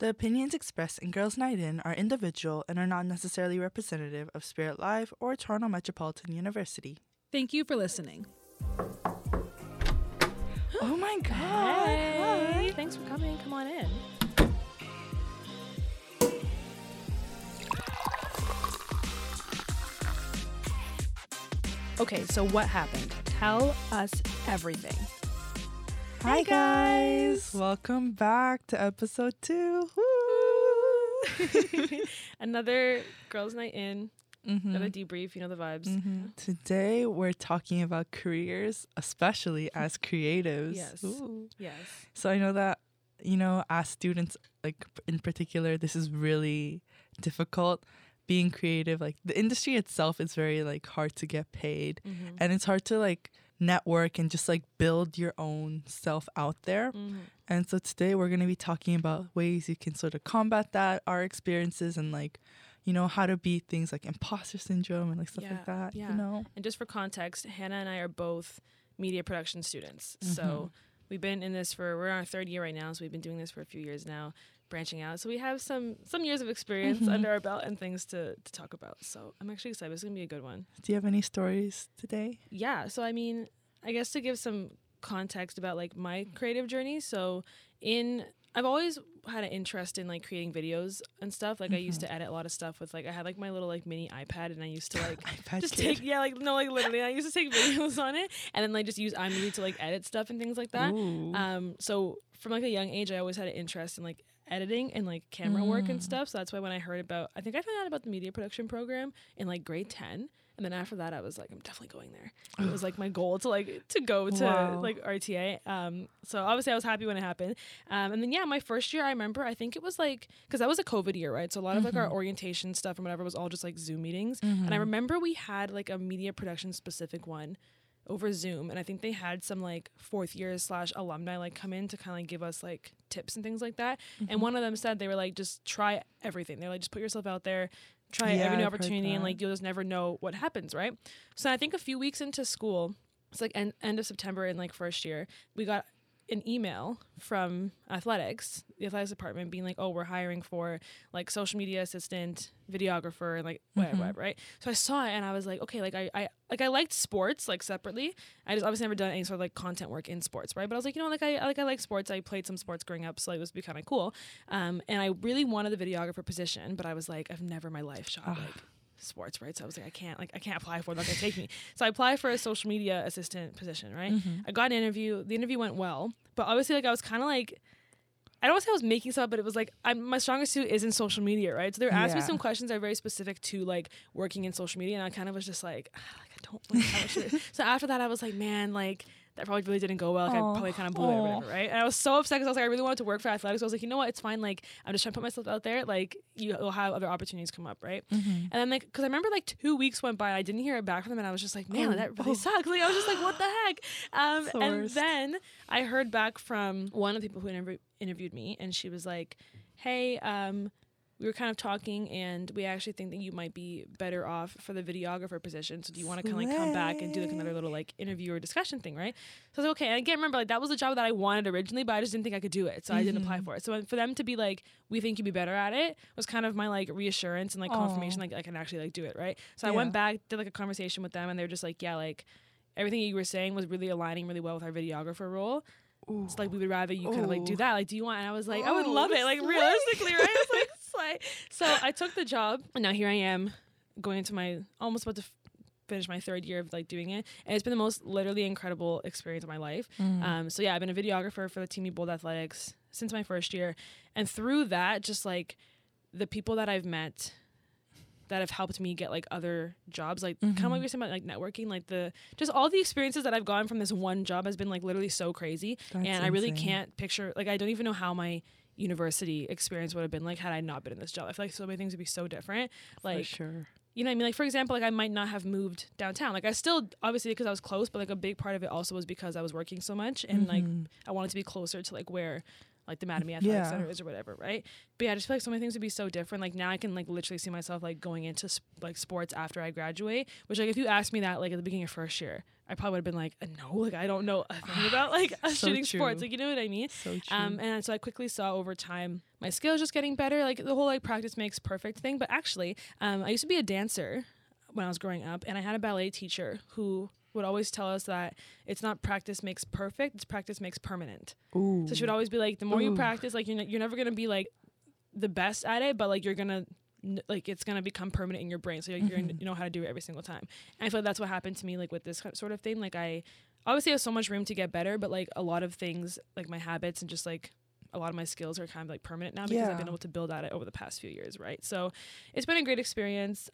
The opinions expressed in Girls Night In are individual and are not necessarily representative of Spirit Live or Toronto Metropolitan University. Thank you for listening. Oh my God. Hey, Hi. thanks for coming. Come on in. Okay, so what happened? Tell us everything. Hi guys. Welcome back to episode 2. Woo! Another girls' night in, another debrief, you know the vibes. Today we're talking about careers, especially as creatives. Yes. Ooh. Yes. So I know that, you know, as students, like in particular, this is really difficult. Being creative, like the industry itself is very like hard to get paid, and it's hard to like network and just like build your own self out there. And so today we're going to be talking about ways you can sort of combat that, our experiences, and like, you know, how to beat things like imposter syndrome and like stuff like that, you know. And just for context, Hannah and I are both media production students. So we've been in this we're in our third year right now, so we've been doing this for a few years now, branching out. So we have some years of experience under our belt and things to talk about. So I'm actually excited. It's going to be a good one. Do you have any stories today? Yeah. So, I mean, I guess to give some context about like my creative journey. So I've always had an interest in like creating videos and stuff. Like I used to edit a lot of stuff with like, I had like my little like mini iPad and I used to like Literally. I used to take videos on it and then like just use iMovie to like edit stuff and things like that. Ooh. So from like a young age, I always had an interest in like editing and like camera work and stuff. So that's why when I heard I think I found out about the media production program in like grade 10. And then after that, I was like, I'm definitely going there. It was like my goal to go to like RTA. So obviously I was happy when it happened. And then yeah, my first year, I remember, I think it was like, because that was a COVID year, right? So a lot of like our orientation stuff and whatever was all just like Zoom meetings. And I remember we had like a media production specific one over Zoom, and I think they had some like fourth years / alumni like come in to kind of like give us like tips and things like that. And one of them said they were like, just try everything. They're like, just put yourself out there, try every new opportunity, and like you'll just never know what happens, right? So I think a few weeks into school, it's like end of September in like first year, we got an email from the athletics department being like, oh, we're hiring for like social media assistant, videographer, and like whatever, right? So I saw it and I was like, okay, like I liked sports like separately. I just obviously never done any sort of like content work in sports, right? But I was like, you know, like I like sports. I played some sports growing up, so like, it was be kind of cool. And I really wanted the videographer position, but I was like, I've never in my life shot like sports, right? So I was like, I can't apply for it. They're not gonna take me. So I applied for a social media assistant position, right? I got an interview. The interview went well, but obviously like I was kind of like, I don't want to say I was making stuff up, but it was like my strongest suit is in social media, right? So they were asking me some questions that are very specific to like working in social media, and I kind of was just like I don't like how much it is. So after that, I was like, man, like that probably really didn't go well. Like I probably kind of blew it or whatever, right? And I was so upset because I was like, I really wanted to work for athletics. So I was like, you know what? It's fine. Like I'm just trying to put myself out there. Like you'll have other opportunities come up, right? And then like, because I remember like 2 weeks went by, and I didn't hear it back from them, and I was just like, man, that really sucks. Like I was just like, what the heck? And then I heard back from one of the people who interviewed me, and she was like, hey, we were kind of talking, and we actually think that you might be better off for the videographer position. So do you want to kind of like come back and do like another little like interview or discussion thing, right? So I was like, okay. And again, remember, like that was the job that I wanted originally, but I just didn't think I could do it, so I didn't apply for it. So for them to be like, we think you'd be better at it, was kind of my like reassurance and like confirmation, like I can actually like do it, right? So I went back, did like a conversation with them, and they were just like, yeah, like everything you were saying was really aligning really well with our videographer role. It's like we would rather you kind of like do that. Like, do you want? And I was like, I would love it. Like realistically, right? It's like slay. So I took the job, and now here I am, going into almost about to finish my third year of like doing it, and it's been the most literally incredible experience of my life. So yeah, I've been a videographer for the Team Bold Athletics since my first year, and through that, just like the people that I've met that have helped me get like other jobs, like kind of like we were saying about like networking, like just all the experiences that I've gotten from this one job has been like literally so crazy. That's and I really insane. can't picture, like I don't even know how my university experience would have been like had I not been in this job. I feel like so many things would be so different. Like For sure. You know what I mean? Like, for example, like I might not have moved downtown. Like I still, obviously because I was close, but like a big part of it also was because I was working so much, and like I wanted to be closer to like where like the Mattamy Athletic Center is or whatever, right? But yeah, I just feel like so many things would be so different. Like now I can like literally see myself like going into like sports after I graduate, which like if you asked me that like at the beginning of first year, I probably would have been like, no, like I don't know a thing about like So shooting true. sports. Like, you know what I mean? So true. And so I quickly saw over time my skills just getting better, like the whole like practice makes perfect thing. But actually, I used to be a dancer when I was growing up, and I had a ballet teacher who would always tell us that it's not practice makes perfect, it's practice makes permanent. Ooh. So she would always be like, the more you practice, like you're never gonna be like the best at it, but like you're gonna like it's gonna become permanent in your brain. So you're gonna you know how to do it every single time. And I feel like that's what happened to me like with this sort of thing. Like I obviously have so much room to get better, but like a lot of things, like my habits and just like a lot of my skills are kind of like permanent now because I've been able to build at it over the past few years, right? So it's been a great experience.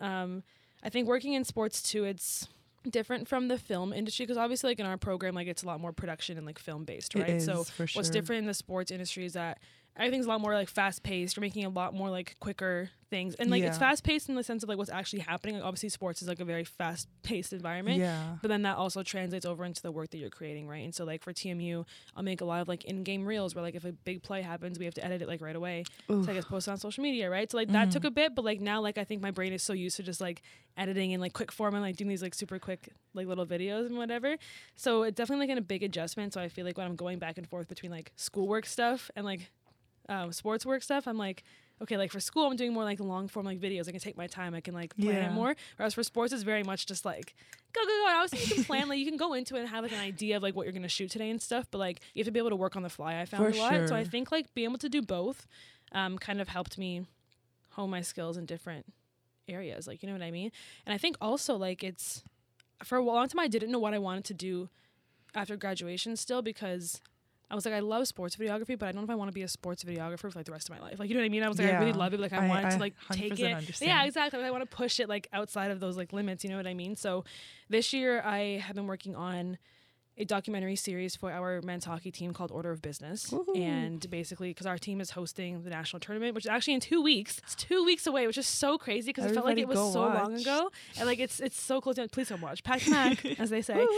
I think working in sports too, it's different from the film industry because obviously like in our program like it's a lot more production and like film based, right? It is, so for sure. What's different in the sports industry is that everything's a lot more like fast paced. You're making a lot more like quicker things, and like it's fast paced in the sense of like what's actually happening. Like obviously sports is like a very fast paced environment, but then that also translates over into the work that you're creating, right? And so like for TMU, I'll make a lot of like in-game reels where like if a big play happens, we have to edit it like right away. So I guess post it on social media, right? So like that took a bit, but like now like I think my brain is so used to just like editing in like quick form and like doing these like super quick like little videos and whatever. So it's definitely like a big adjustment. So I feel like when I'm going back and forth between like schoolwork stuff and like sports work stuff, I'm like, okay, like for school I'm doing more like long form like videos. I can take my time, I can like plan it more. Whereas for sports it's very much just like go. And obviously you can plan, like you can go into it and have like an idea of like what you're gonna shoot today and stuff, but like you have to be able to work on the fly. I found a lot. So I think like being able to do both kind of helped me hone my skills in different areas, like, you know what I mean? And I think also like it's for a long time I didn't know what I wanted to do after graduation still, because I was like, I love sports videography, but I don't know if I want to be a sports videographer for like the rest of my life. Like, you know what I mean? I was like, I really love it. Like, I wanted to like take it. Understand. Yeah, exactly. I want to push it like outside of those like limits. You know what I mean? So this year I have been working on a documentary series for our men's hockey team called Order of Business. Woo-hoo. And basically, because our team is hosting the national tournament, which is actually in 2 weeks. It's 2 weeks away, which is so crazy because it felt like it was so long ago. And like it's so close. Please come watch. Pack Mac, as they say.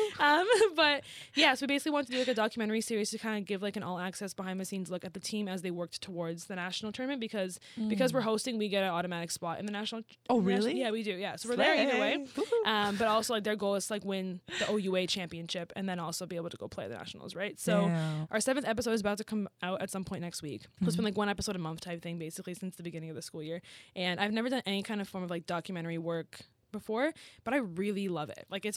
But yeah, so we basically wanted to do like a documentary series to kind of give like an all access behind the scenes look at the team as they worked towards the national tournament, because we're hosting, we get an automatic spot in the national. Oh, really? Yeah, we do. Yeah. So we're there either way. But also like their goal is to like win the OUA championship and then also be able to go play the nationals, right? So our 7th episode is about to come out at some point next week. So it's been like one episode a month type thing basically since the beginning of the school year. And I've never done any kind of form of like documentary work before, but I really love it. Like it's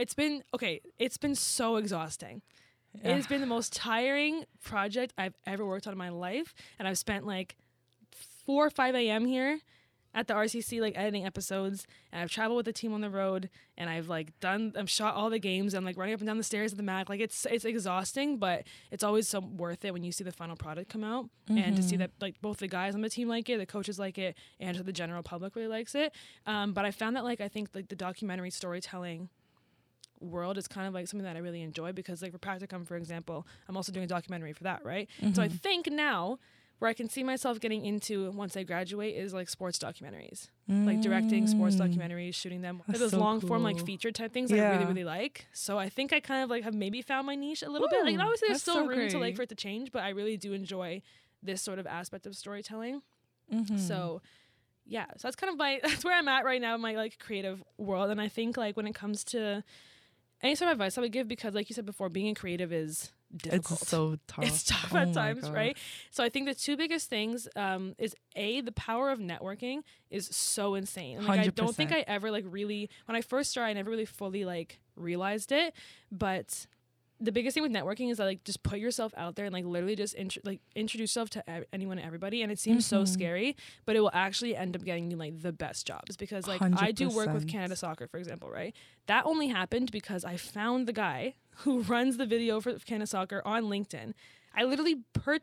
been so exhausting. It has been the most tiring project I've ever worked on in my life, and I've spent like 4 or 5 a.m. here at the RCC like editing episodes, and I've traveled with the team on the road, and I've shot all the games. I'm like running up and down the stairs at the Mac. Like it's exhausting, but it's always so worth it when you see the final product come out, and to see that like both the guys on the team like it, the coaches like it, and the general public really likes it. But I found that like I think like the documentary storytelling world is kind of like something that I really enjoy, because like for Practicum, for example, I'm also doing a documentary for that, right? So I think now where I can see myself getting into once I graduate is like sports documentaries, like directing sports documentaries, shooting them. Like those long form like feature type things that I really, really like. So I think I kind of like have maybe found my niche a little bit. Like obviously there's still room to like for it to change, but I really do enjoy this sort of aspect of storytelling. So yeah, so that's kind of that's where I'm at right now in my like creative world. And I think like when it comes to any sort of advice I would give, because like you said before, being a creative is difficult. It's so tough. It's tough at times, right? So I think the two biggest things is the power of networking is so insane. And, like 100%. I don't think I ever like really, when I first started, I never really fully like realized it. But the biggest thing with networking is that like just put yourself out there and like literally just introduce yourself to anyone and everybody. And it seems so scary, but it will actually end up getting you like the best jobs, because like 100%. I do work with Canada Soccer, for example, right? That only happened because I found the guy who runs the video for Canada Soccer on LinkedIn. I literally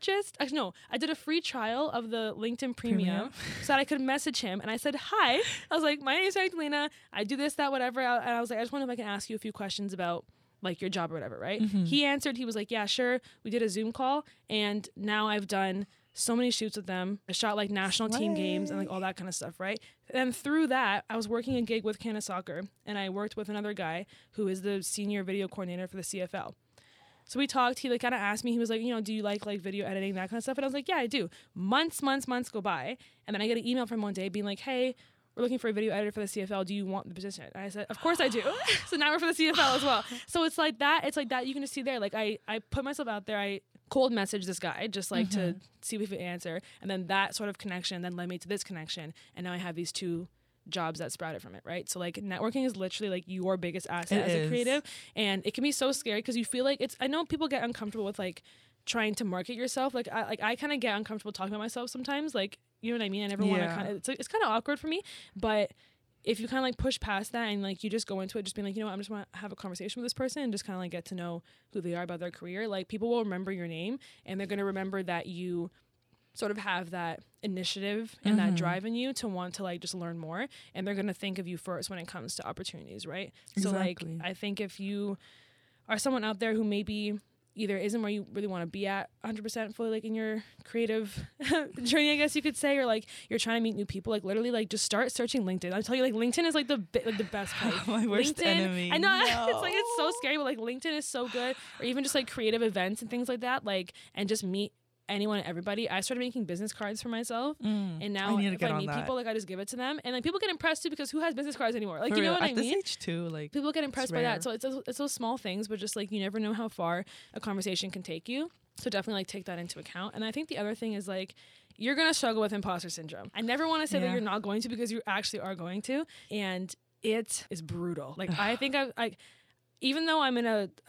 I did a free trial of the LinkedIn Premium so that I could message him. And I said, hi. I was like, my name is Magdalena. I do this, that, whatever. And I was like, I just wonder if I can ask you a few questions about like your job or whatever, right? He answered, he was like, yeah, sure. We did a Zoom call, and now I've done so many shoots with them. I shot like national team games and like all that kind of stuff, right? And through that, I was working a gig with Canada Soccer, and I worked with another guy who is the senior video coordinator for the CFL. So we talked, he like kind of asked me, he was like, you know, do you like video editing, that kind of stuff? And I was like, yeah, I do. Months go by, and then I get an email from one day being like, hey, we're looking for a video editor for the CFL. Do you want the position? And I said, of course I do. So now we're for the CFL as well. So it's like that. You can just see there. Like I put myself out there. I cold message this guy just like to see if he would answer. And then that sort of connection then led me to this connection. And now I have these 2 jobs that sprouted from it, right? So like networking is literally like your biggest asset as a creative. And it can be so scary because you feel like I know people get uncomfortable with like trying to market yourself. Like I kind of get uncomfortable talking about myself sometimes. Like, you know what I mean? I never want to kind of, it's kind of awkward for me, but if you kind of like push past that and like you just go into it just being like, you know what, I'm just want to have a conversation with this person and just kind of like get to know who they are about their career, like people will remember your name and they're going to remember that you sort of have that initiative and that drive in you to want to like just learn more, and they're going to think of you first when it comes to opportunities, right? So like I think if you are someone out there who maybe either isn't where you really want to be at 100% fully like in your creative journey, I guess you could say, or like you're trying to meet new people, like literally like just start searching LinkedIn. I'll tell you, like LinkedIn is like the best place. My worst enemy. I know. No. It's so scary, but like LinkedIn is so good. Or even just like creative events and things like that, like, and just meet anyone and everybody. I started making business cards for myself, and now if I meet people, like I just give it to them, and like people get impressed too, because who has business cards anymore? Like, you know what I mean? At this age too, like people get impressed by that. So it's those small things, but just like you never know how far a conversation can take you. So definitely like take that into account. And I think the other thing is like you're gonna struggle with imposter syndrome. I never want to say that you're not going to, because you actually are going to, and it is brutal. Like I think I even though I'm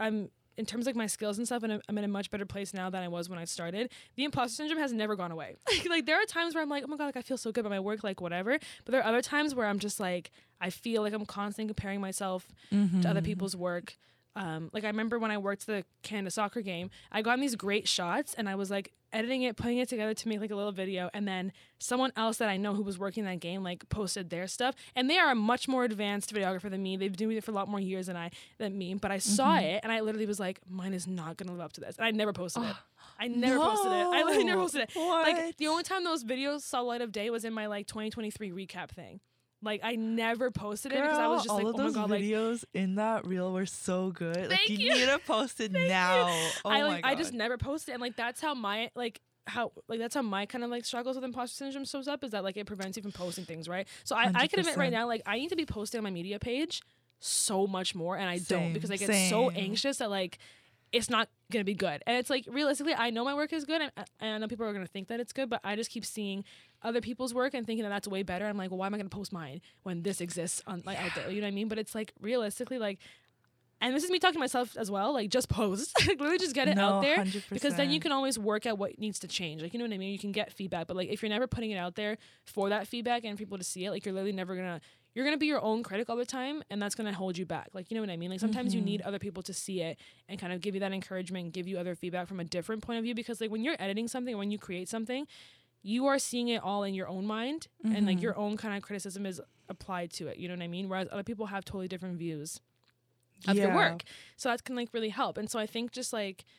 in terms of like my skills and stuff, and I'm in a much better place now than I was when I started, the imposter syndrome has never gone away. Like there are times where I'm like, oh my God, like I feel so good about my work, like whatever. But there are other times where I'm just like, I feel like I'm constantly comparing myself to other people's work. Like I remember when I worked the Canada soccer game, I got these great shots and I was like editing it, putting it together to make like a little video, and then someone else that I know who was working that game like posted their stuff, and they are a much more advanced videographer than me. They've been doing it for a lot more years than me, but I saw it and I literally was like, mine is not gonna live up to this, and I never posted it. I literally never posted it. What? Like the only time those videos saw light of day was in my like 2023 recap thing. Like I never posted it because I was just like, oh my God, like videos in that reel were so good. Like you you. need to post it now. Oh my God. I just never posted it, and like that's how my kind of like struggles with imposter syndrome shows up, is that like it prevents you from posting things, right? So I can admit right now, like I need to be posting on my media page so much more, and I don't, because I get so anxious that like it's not gonna be good. And it's like realistically, I know my work is good, and I know people are gonna think that it's good, but I just keep seeing other people's work and thinking that that's way better. I'm like, well, why am I gonna post mine when this exists on like out there? You know what I mean? But it's like realistically, like, and this is me talking to myself as well, like just post. Like literally just get it out there, 100%. because then you can always work at what needs to change. Like, you know what I mean? You can get feedback, but like if you're never putting it out there for that feedback and people to see it, like you're literally never gonna, you're gonna be your own critic all the time, and that's gonna hold you back. Like, you know what I mean? Like sometimes you need other people to see it and kind of give you that encouragement, give you other feedback from a different point of view, because like when you're editing something or when you create something, you are seeing it all in your own mind, and like your own kind of criticism is applied to it. You know what I mean? Whereas other people have totally different views of your work. So that can like really help. And so I think just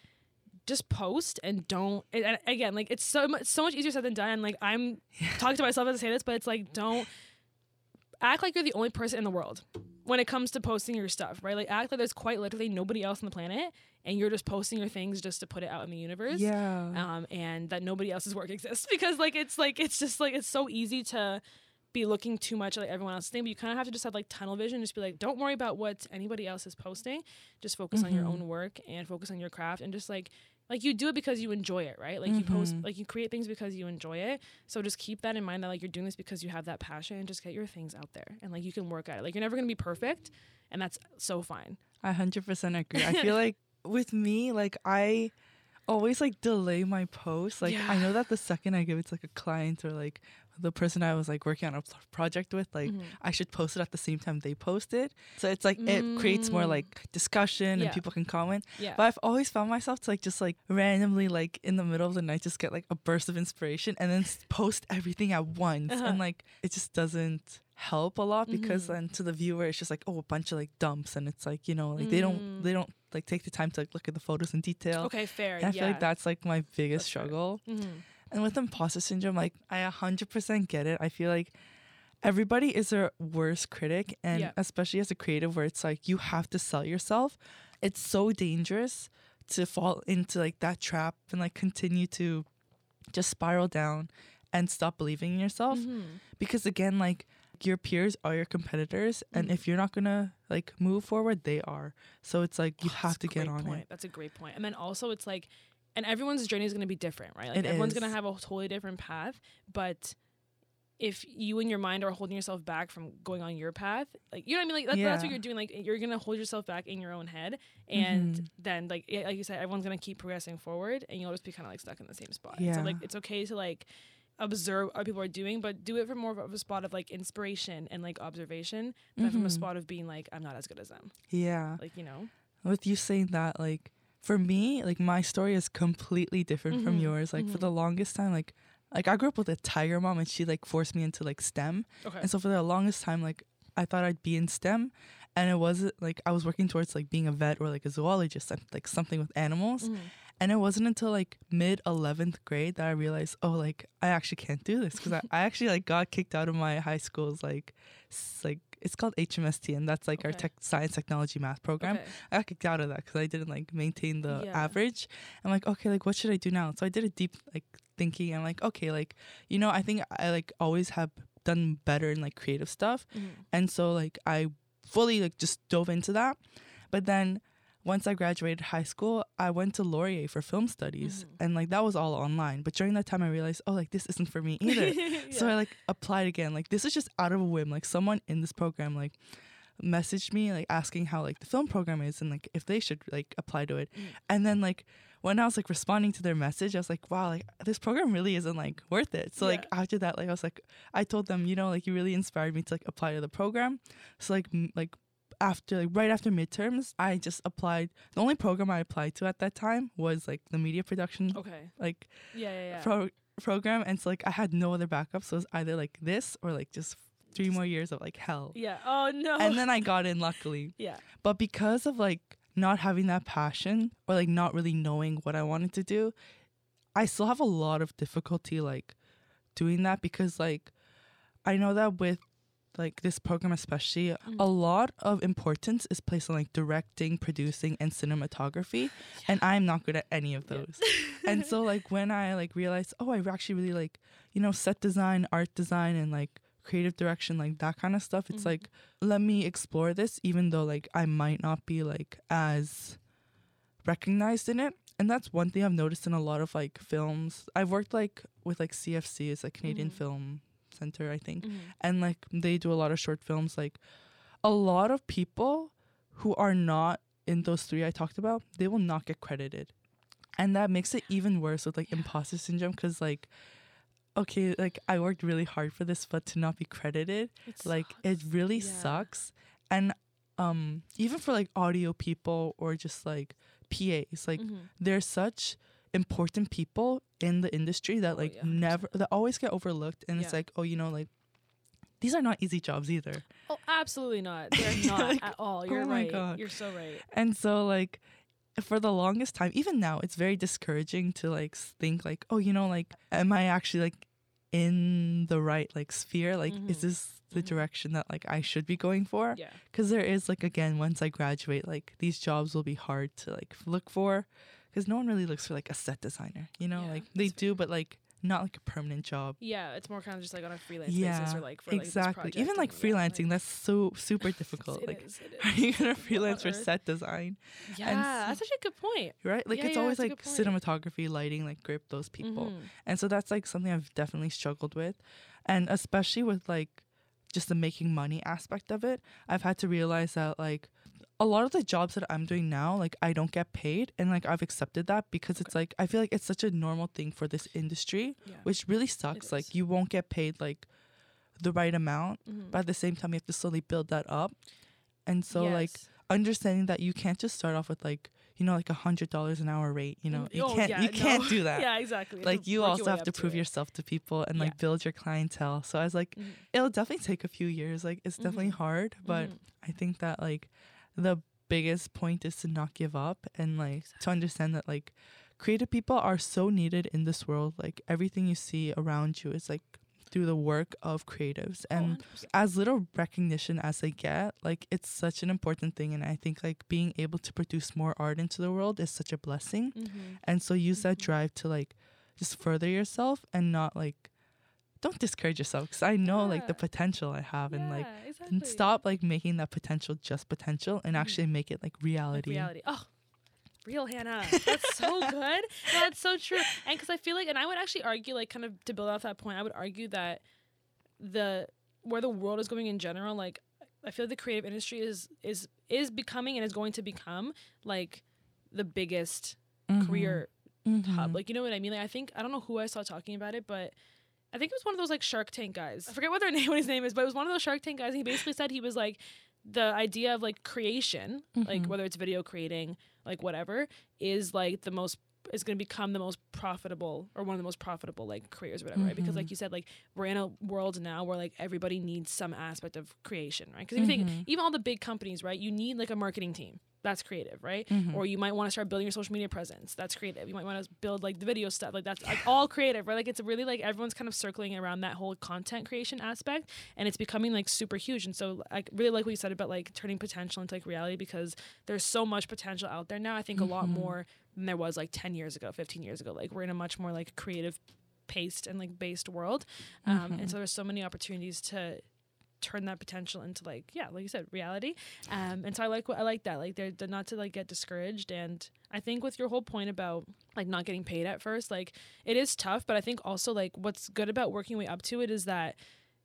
post and don't, and again, like it's so much easier said than done. And like I'm talking to myself as I say this, but it's like, don't act like you're the only person in the world when it comes to posting your stuff, right? Like act like there's quite literally nobody else on the planet, and you're just posting your things just to put it out in the universe. And that nobody else's work exists, because it's so easy to be looking too much at like everyone else's thing, but you kind of have to just have like tunnel vision, just be like, don't worry about what anybody else is posting, just focus on your own work and focus on your craft, and just like you do it because you enjoy it, right? Like you post, like you create things because you enjoy it. So just keep that in mind, that like you're doing this because you have that passion, and just get your things out there, and like you can work at it. Like you're never gonna be perfect, and that's so fine. I 100% agree. I feel like with me, like I always like delay my posts. Like I know that the second I give it to like a client or like the person I was like working on a project with, like I should post it at the same time they post it. So it's like it creates more like discussion and people can comment. But I've always found myself to like just like randomly like in the middle of the night just get like a burst of inspiration and then post everything at once. And like it just doesn't help a lot, because then to the viewer it's just like, oh, a bunch of like dumps, and it's like, you know, like they don't like take the time to like look at the photos in detail. Okay, fair. And I feel like that's like my biggest struggle. And with imposter syndrome, like I 100% get it. I feel like everybody is their worst critic, and especially as a creative, where it's like you have to sell yourself. It's so dangerous to fall into like that trap and like continue to just spiral down and stop believing in yourself. Because again, like your peers are your competitors, and if you're not gonna like move forward, they are. So it's like you have to get on it. That's a great point. And then also it's like, and everyone's journey is going to be different, right? Like It everyone's is. going to have a totally different path, but if you in your mind are holding yourself back from going on your path, like, you know what I mean? Like that's Yeah. what you're doing. Like you're going to hold yourself back in your own head. And Mhm. then like you said, everyone's going to keep progressing forward and you'll just be kind of like stuck in the same spot. Yeah. So like, it's okay to like observe what people are doing, but do it from more of a spot of like inspiration and like observation than from a Mhm. spot of being like, I'm not as good as them. Yeah. Like, you know? With you saying that, like, for me, like, my story is completely different from Mhm. yours. Like, for the longest time, like I grew up with a tiger mom, and she like forced me into like STEM. Okay. And so for the longest time, like, I thought I'd be in STEM, and it wasn't like I was working towards like being a vet or like a zoologist, like something with animals. And it wasn't until like mid 11th grade that I realized, oh, like, I actually can't do this, because I actually like got kicked out of my high school's like it's called HMST, and that's like our Okay. science, technology, math program. Okay. I got kicked out of that because I didn't like maintain the Yeah. average. I'm like, okay, like, what should I do now? So I did a deep like thinking. I'm like, okay, like, you know, I think I like always have done better in like creative stuff. And so like I fully like just dove into that. But then once I graduated high school, I went to Laurier for film studies, and like that was all online. But during that time I realized, oh, like, this isn't for me either. So I like applied again. Like, this is just out of a whim. Like, someone in this program like messaged me like asking how like the film program is and like if they should like apply to it. And then like when I was like responding to their message, I was like, wow, like, this program really isn't like worth it. So like after that, like I was like, I told them, you know, like, you really inspired me to like apply to the program. So like after like right after midterms, I just applied. The only program I applied to at that time was like the media production like program. And so like I had no other backup, so it was either like this or like just 3 more years of like hell. Yeah. Oh no. And then I got in, luckily. Yeah. But because of like not having that passion or like not really knowing what I wanted to do, I still have a lot of difficulty like doing that, because like I know that with like this program especially, a lot of importance is placed on like directing, producing, and cinematography, and I'm not good at any of those. And so like when I like realized, oh, I actually really like, you know, set design, art design, and like creative direction, like that kind of stuff, it's like, let me explore this, even though like I might not be like as recognized in it. And that's one thing I've noticed in a lot of like films. I've worked like with like CFC, it's like Canadian Film Center, I think. And like they do a lot of short films. Like a lot of people who are not in those 3 I talked about, they will not get credited. And that makes it even worse with like imposter syndrome, because like, okay, like I worked really hard for this, but to not be credited, it really sucks. And even for like audio people or just like PAs, like they're such important people in the industry that like that always get overlooked. And it's like, oh, you know, like these are not easy jobs either. Oh, absolutely not. They're not like, at all. You're oh my right. God. You're so right. And so like for the longest time, even now, it's very discouraging to like think like, oh, you know, like, am I actually like in the right like sphere? Like, is this the direction that like I should be going for? Yeah. Because there is like, again, once I graduate, like these jobs will be hard to like look for, because no one really looks for like a set designer, you know, like they do, but like not like a permanent job. Yeah, it's more kind of just like on a freelance basis, or like for like exactly. this Even like freelancing, that's so super difficult. Like, are you gonna freelance for set design? Yeah, that's actually a good point. Right? Like, it's always like cinematography, lighting, like grip those people. And so that's like something I've definitely struggled with. And especially with like just the making money aspect of it, I've had to realize that like a lot of the jobs that I'm doing now, like I don't get paid, and like I've accepted that, because it's like I feel like it's such a normal thing for this industry, which really sucks. Like you won't get paid like the right amount, but at the same time you have to slowly build that up. And so like understanding that you can't just start off with like, you know, like $100 an hour rate, you know, you can't do that. Yeah, exactly. Like you also have to prove yourself to people and like build your clientele. So I was like, it'll definitely take a few years. Like it's definitely hard, but I think that like the biggest point is to not give up, and like to understand that like creative people are so needed in this world. Like everything you see around you is like through the work of creatives, and as little recognition as they get, like it's such an important thing. And I think like being able to produce more art into the world is such a blessing. And so use that drive to like just further yourself, and not like, don't discourage yourself, because I know like the potential I have, and like stop like making that potential just potential, and actually make it like reality. Oh, real, Hannah. That's so good. No, that's so true. And because I feel like, and I would actually argue, like, kind of to build off that point, I would argue that where the world is going in general, like, I feel like the creative industry is becoming and is going to become like the biggest career hub. Like, you know what I mean? Like, I don't know who I saw talking about it, but I think it was one of those like Shark Tank guys. I forget what his name is, but it was one of those Shark Tank guys. And he basically said he was like, the idea of like creation, like whether it's video creating, like whatever, is like is going to become the most profitable or one of the most profitable like careers or whatever, right? Because like you said, like we're in a world now where like everybody needs some aspect of creation, right? Because if you think even all the big companies, right, you need like a marketing team. That's creative, right? Or you might want to start building your social media presence. That's creative. You might want to build like the video stuff. Like that's like all creative, right? Like it's really like everyone's kind of circling around that whole content creation aspect, and it's becoming like super huge. And so I really like what you said about like turning potential into like reality, because there's so much potential out there now. I think a lot more than there was like 10 years ago, 15 years ago. Like we're in a much more like creative paced and like based world. And so there's so many opportunities to turn that potential into like you said, reality. And so I like that, like they're not to like get discouraged. And I think with your whole point about like not getting paid at first, like it is tough, but I think also like what's good about working way up to it is that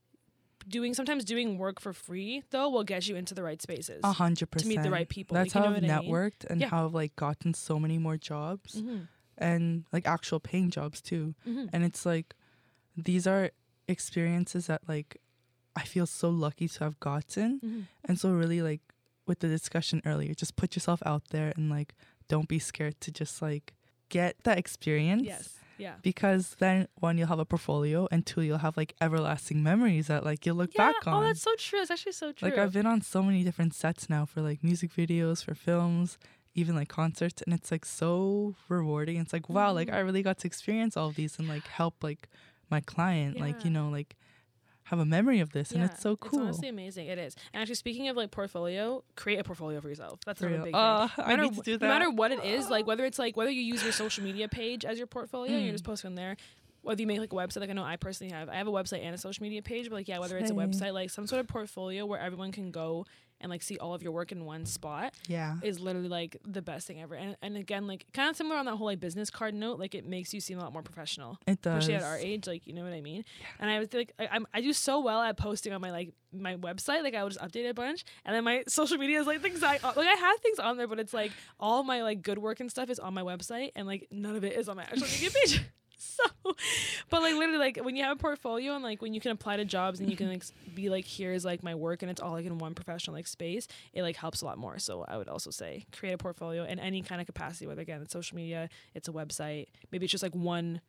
sometimes doing work for free though will get you into the right spaces 100% to meet the right people. That's like, how you know I've networked and how I've like gotten so many more jobs and like actual paying jobs too. And it's like these are experiences that like I feel so lucky to have gotten. And so really like with the discussion earlier, just put yourself out there and like don't be scared to just like get that experience. Yes. Yeah. Because then one, you'll have a portfolio, and two, you'll have like everlasting memories that like you'll look back on. Oh, that's so true. It's actually so true. Like I've been on so many different sets now for like music videos, for films, even like concerts, and it's like so rewarding. It's like wow, like I really got to experience all of these and like help like my client, like, you know, like have a memory of this, and it's so cool. It's honestly amazing. It is. And actually, speaking of like portfolio, create a portfolio for yourself. That's another big thing. I need to do that. No matter what it is, like whether you use your social media page as your portfolio, and you're just posting on there. Whether you make like a website, like I know I personally have a website and a social media page, but like whether it's a website, like some sort of portfolio where everyone can go and like see all of your work in one spot is literally like the best thing ever. And again, like kind of similar on that whole like business card note, like it makes you seem a lot more professional. It does. Especially at our age, like, you know what I mean? Yeah. And I was like, I do so well at posting on my website, like I will just update it a bunch, and then my social media is like things I have things on there, but it's like all my like good work and stuff is on my website, and like none of it is on my actual media page. So, but like literally, like when you have a portfolio and like when you can apply to jobs and you can like be like, here's like my work, and it's all like in one professional like space, it like helps a lot more. So I would also say create a portfolio in any kind of capacity, whether again it's social media, it's a website, maybe it's just like one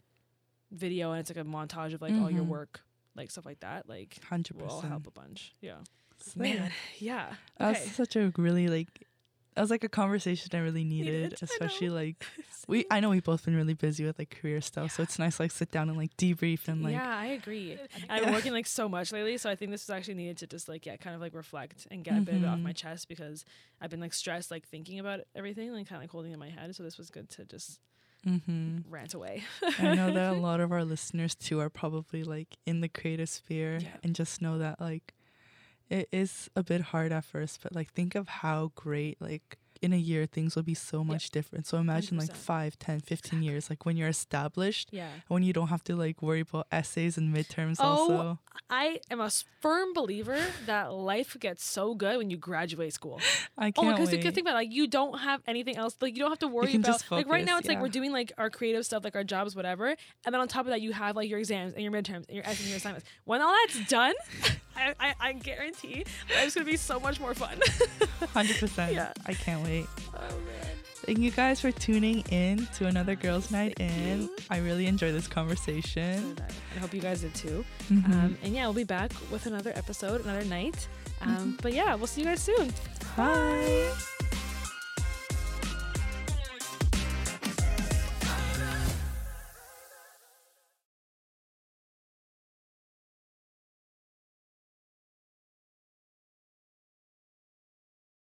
video and it's like a montage of like all your work, like stuff like that, like 100% will all help a bunch. Man, yeah. That was such a really like. That was like a conversation I really needed, especially like I know we've both been really busy with like career stuff, so it's nice to like sit down and like debrief and like I agree. I've been working like so much lately, so I think this is actually needed to just like kind of like reflect and get a bit of it off my chest, because I've been like stressed like thinking about everything, like kind of like holding it in my head. So this was good to just rant away. I know that a lot of our listeners too are probably like in the creative sphere and just know that like it is a bit hard at first, but like think of how great like in a year things will be so much different. So imagine 100%. Like 5, 10, 15 years, like when you're established, when you don't have to like worry about essays and midterms. Also, I am a firm believer that life gets so good when you graduate school. I can't because you can think about like you don't have anything else, like you don't have to worry about focus, like right now it's like we're doing like our creative stuff, like our jobs, whatever, and then on top of that you have like your exams and your midterms and your essays and your assignments. When all that's done, I guarantee life's gonna be so much more fun. 100%. Yeah, I can't wait. Oh man. Thank you guys for tuning in to another Girls Night In. I really enjoyed this conversation. So I hope you guys did too. And we'll be back with another episode, another night. But we'll see you guys soon. Bye.